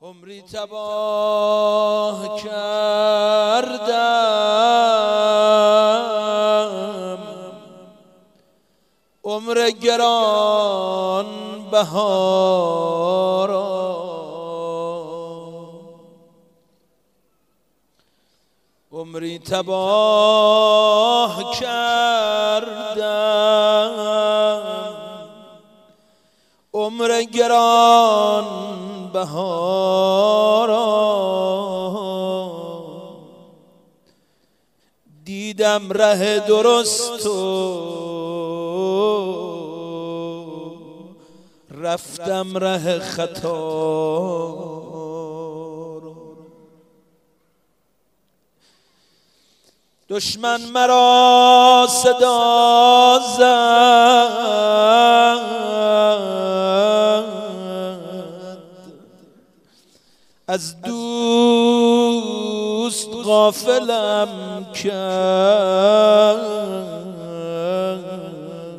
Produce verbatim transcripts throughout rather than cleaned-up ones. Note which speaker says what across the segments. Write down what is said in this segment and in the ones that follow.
Speaker 1: عمری تباه کردم، عمر گران بهارا عمری تباه کردم، عمر گران بهارا دیدم ره درست و رفتم ره خطا. دشمن مرا صدا زد، از دوست غافلم کرد،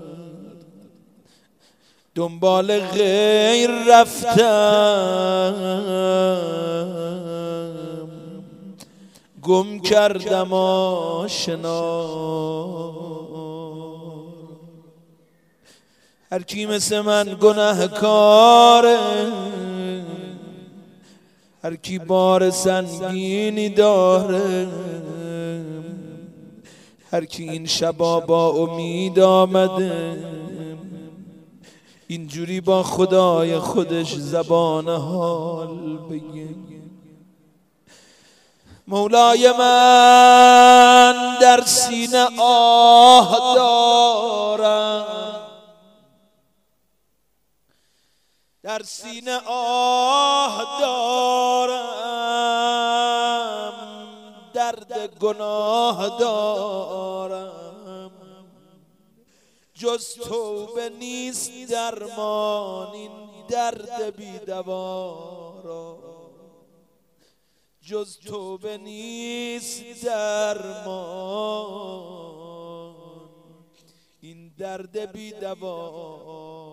Speaker 1: دنبال غیر رفتم، گم کردم آشنا. هر کی مثل من گناهکاره، هر کی بار سنگینی داره، هر کی این شبا با امید آمده، اینجوری با خدای خودش زبان حال بگه. مولای من در سینه آه دارم، در سینه آه دارم، درد گناه دارم، جز توبه نیست درمان این درد بی دوا را، جز توبه نیست درمان این درد بی دوا.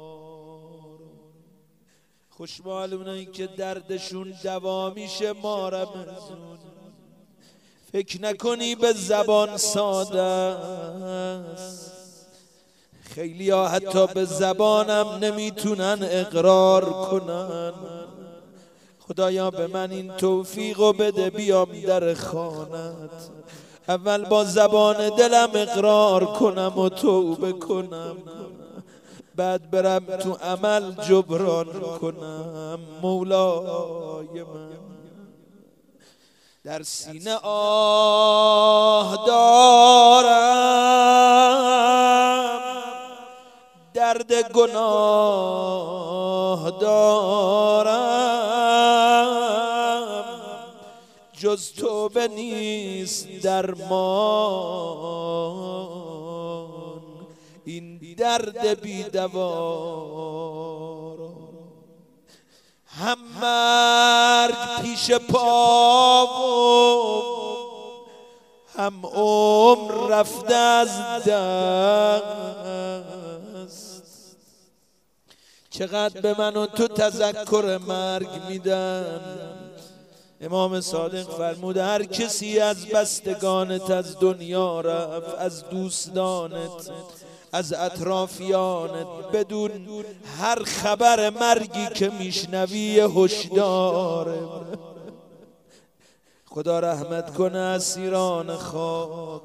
Speaker 1: خوش معلومه که دردشون دوا میشه ما رمزون. فکر نکنی به زبان ساده است، خیلی ها حتی به زبانم نمیتونن اقرار کنن. خدایا به من این توفیقو بده بیام در خانت، اول با زبان دلم اقرار کنم و توبه کنم، بعد برم تو عمل جبران کنم. مولای من در سینه آه دارم، درد گناه دارم، جز توبه نیست درمان این درد بی دوا. هم مرگ پیش پا و هم عمر رفته از دست. چقدر به من و تو تذکر مرگ میدن. امام صادق فرمود هر کسی از بستگانت از دنیا رفت، از دوستانت، از اطرافیانت، بدون هر خبر مرگی که میشنوی هشدار. خدا رحمت کنه اسیران خاک.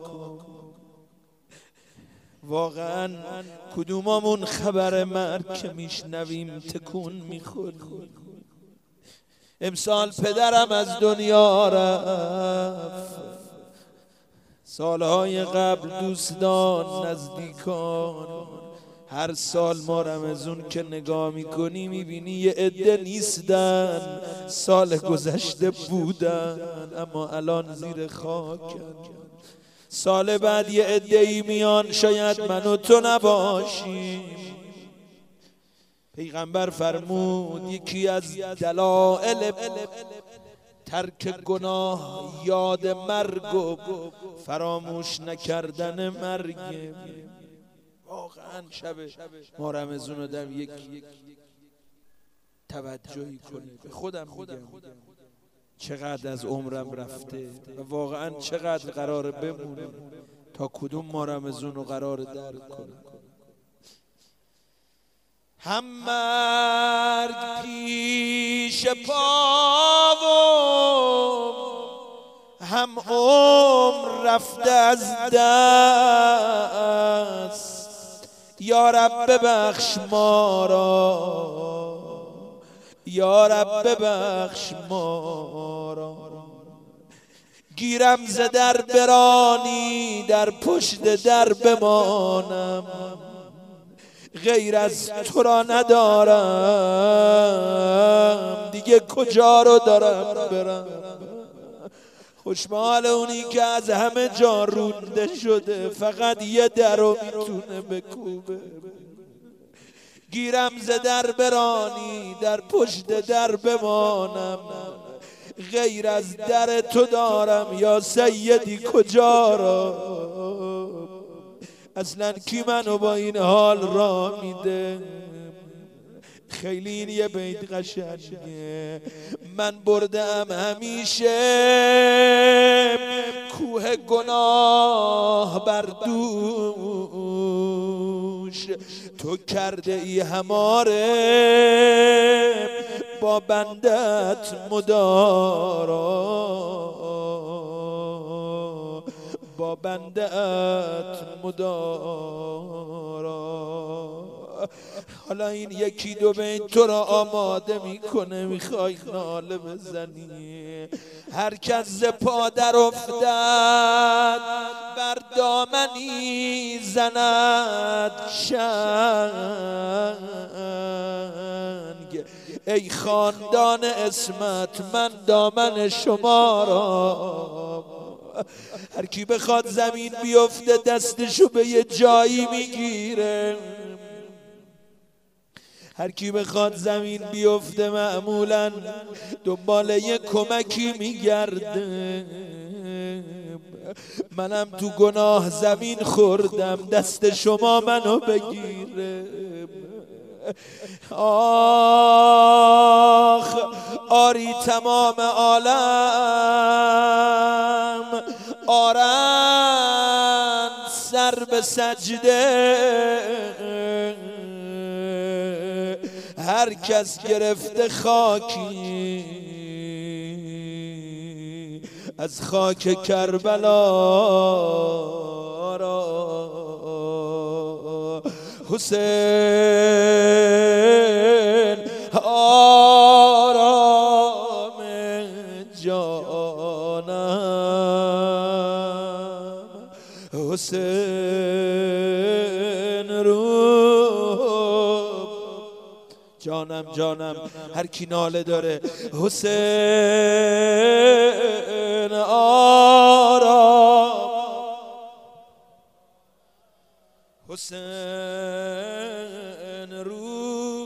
Speaker 1: واقعا کدوممون خبر مرگ که میشنویم تکون میخوریم. امسال پدرم از دنیا رفت، سالهای قبل دوستان، نزدیکان. هر سال ما رمضان که نگاه میکنی میبینی یه عده نیستن، سال گذشته بودن اما الان زیر خاکن. سال بعد یه عده‌ای میان، شاید من و تو نباشیم. پیغمبر فرمود یکی از دلایل ترک گناه یاد مرگ و فراموش نکردن مرگ. واقعا شب ما رمضان آدم یک توجهی کنه. به خودم میگم چقدر از عمرم رفته و واقعا چقدر قراره بمونه تا کدوم ما رمضون رو قراره درک کنه. هم مرگ پیش پا و هم عمر رفته از دست، یا رب ببخش ما را، یا رب ببخش ما را. گیرم ز در برانی در پشت در بمانم، غیر از تو را ندارم دیگه کجا رو دارم برم. خوشمال اونی که از همه جا رونده شده فقط یه در رو میتونه بکوبه. گیرم ز در برانی در پشت در بمانم، غیر از در تو دارم یا سیدی کجا را. اصلا کی منو با این حال را میده؟ خیلی این یه بیت قشنگه. من بردم همیشه کوه گناه بر دوش، تو کرده ای هماره با بندت مدارا، با بندت مدارا. حالا این یکی دو بیت تو را آماده میکنه، میخوای ناله بزنی. هر کس ز پا در افتد بر دامنی زند چنگ، ای خاندان اسمت من دامن شما را. هر کی بخواد زمین بیفته دستشو به یه جایی میگیره، هر کی بخواد زمین بیفته معمولا دنبال یه کمکی میگرده. منم تو گناه زمین خوردم، دست شما منو بگیره. آخ آری تمام عالم آرند سر به سجده، هر کس گرفته خاکی از خاک کربلا را. حسین آرام جانم، حسین رو جانم جانم. هر کی ناله داره حسین آرام، حسین رو،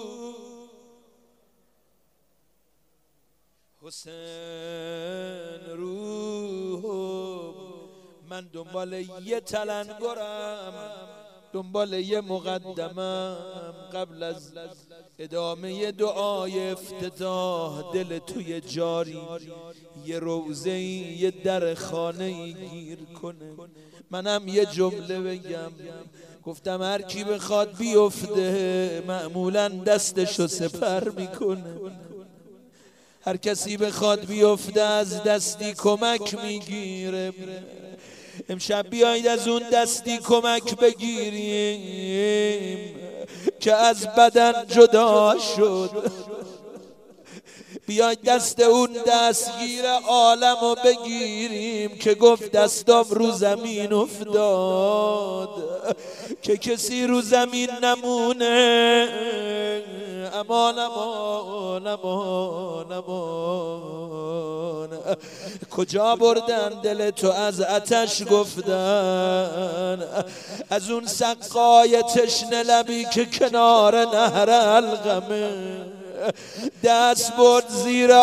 Speaker 1: حسین رو. من دنبال یه تلنگرم، دنبال یه مقدمم قبل از ادامه دعای افتتاح. دل توی جاری یه روزه‌ای یه در خانه‌ای گیر کنه. منم یه جمله بگم، گفتم هر کی بخواد بیفته معمولا دستشو سپر میکنه، هر کسی بخواد بیفته از دستی کمک میگیره. امشب بیایید از اون دستی کمک بگیریم که از بدن جدا شد. بیاید دست اون دستگیر عالمو بگیریم که گفت دستام رو زمین افتاد، که کسی رو زمین نمونه. امان امان امان امان. کجا بردن دل تو از آتش گفتن، از اون سقای تشنه لبی که کنار نهر القمه دست برد زیر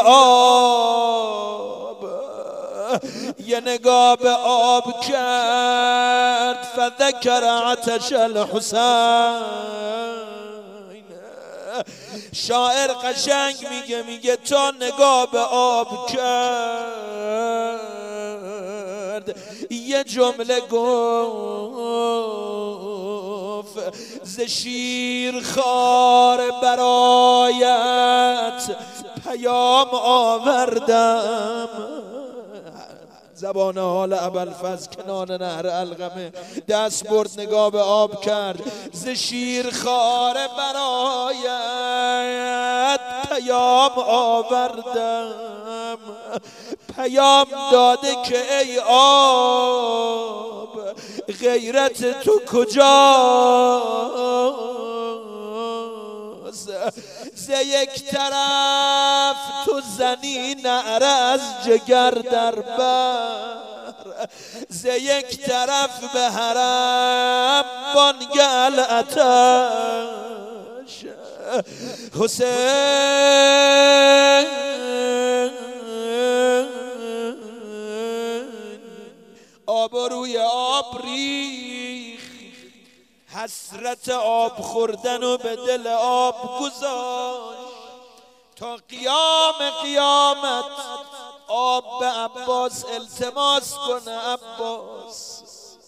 Speaker 1: آب، یه نگاه به آب کرد. فذکر عطش الحسین، شاعر قشنگ میگه میگه تا نگاه به آب کرد یه جمله گفت ز شیر خار برایت پیام آوردم. زبان حال ابوالفضل کنان نهر القمه دست برد نگاه به آب کرد ز شیر خار برایت پیام آوردم. پیام داده که ای آب غیرت تو کجاست؟ ز یک طرف تو زنی نعره از جگر در بر، ز یک طرف به حرم بانگل آتش. حسین آب روی آب ریخ، حسرت آب خوردن و به دل آب گذاشت. تا قیام قیامت آب به عباس التماس کنه عباس.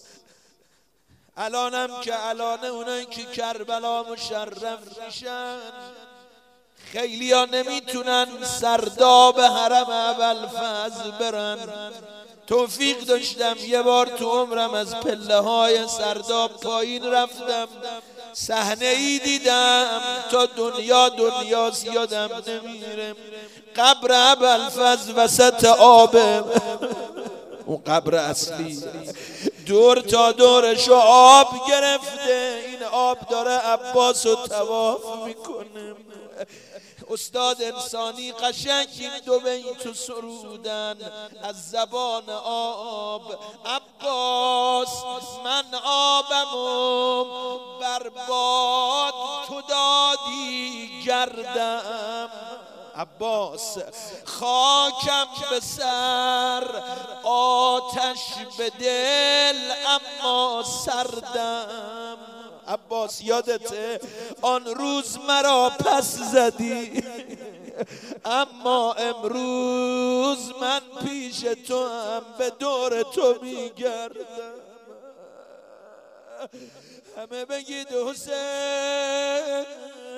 Speaker 1: الانم که الان اونایی که کربلا مشرف میشن خیلی ها نمیتونن سرداب حرم ابوالفضل برن. توفیق داشتم یه بار تو عمرم از پله های سرداب پایین رفتم، صحنه ای دیدم تا دنیا دنیاست یادم نمیره. قبر ابوالفضل وسط آبه، اون قبر اصلی دور تا دورشو آب گرفته، این آب داره عباس رو طواف میکنه. استاد انسانی قشنگ این دو بیت سرودن از زبان آب. عباس من آبمو برباد تو دادی گردم، عباس خاکم به سر آتش به دل اما سردم. عباس یادته آن روز مرا پس زدی اما امروز من پیش تو هم به دور تو میگردم. همه بگید حسین